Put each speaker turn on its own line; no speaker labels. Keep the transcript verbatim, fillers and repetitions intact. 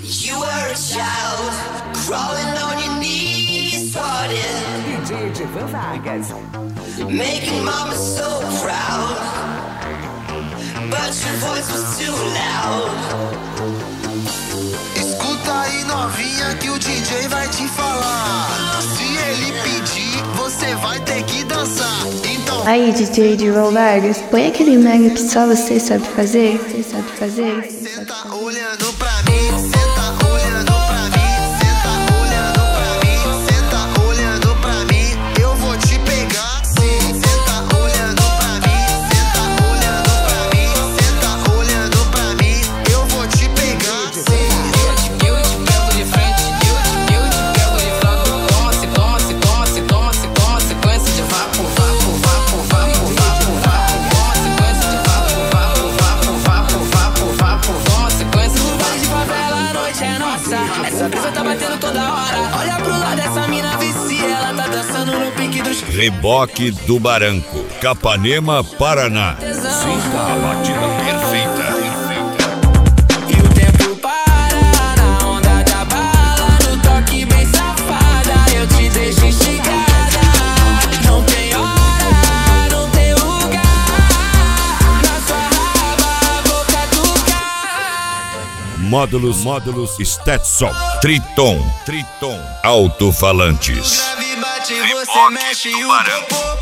You were a child, crawling on your knees, swatting.
D J Edivan Vargas.
Making mama so proud, but your voice was too loud.
Escuta aí, novinha, que o D J vai te falar. Se ele pedir, você vai ter que dançar. Então
Aí, D J Edivan Vargas, põe aquele mega que só você sabe fazer. Você sabe fazer. Você sabe
senta
fazer.
olhando pra mim, senta olhando pra mim, senta olhando pra mim, senta olhando pra mim, eu vou te pegar. Sim, senta olhando pra mim, senta olhando pra mim, senta olhando pra mim, eu vou te pegar. Sim.
Eu te pego de frente, eu te, eu te pego de lado. Toma, se toma, se toma, se toma, se toma, sequência de vapo, vapo, vapo, vapo, vapo, vapo. Toma sequência de vapo, vapo, vapo, vapo, vapo, vapo. Toma sequência de vapo. De favela, a noite é nossa. Essa brisa tá batendo toda hora. Olha pro lado, essa mina vicia. Ela tá dançando no pique dos...
Reboque do Barranco, Capanema, Paraná.
Sinta
a batida perfeita.
E o tempo para na onda da bala, no toque bem safada, eu te deixo instigada. Não tem hora, não tem lugar, na sua raba vou catucar.
Módulos, módulos, Stetson, Triton, Triton, alto-falantes.
Grave bate, você mexe e o corpo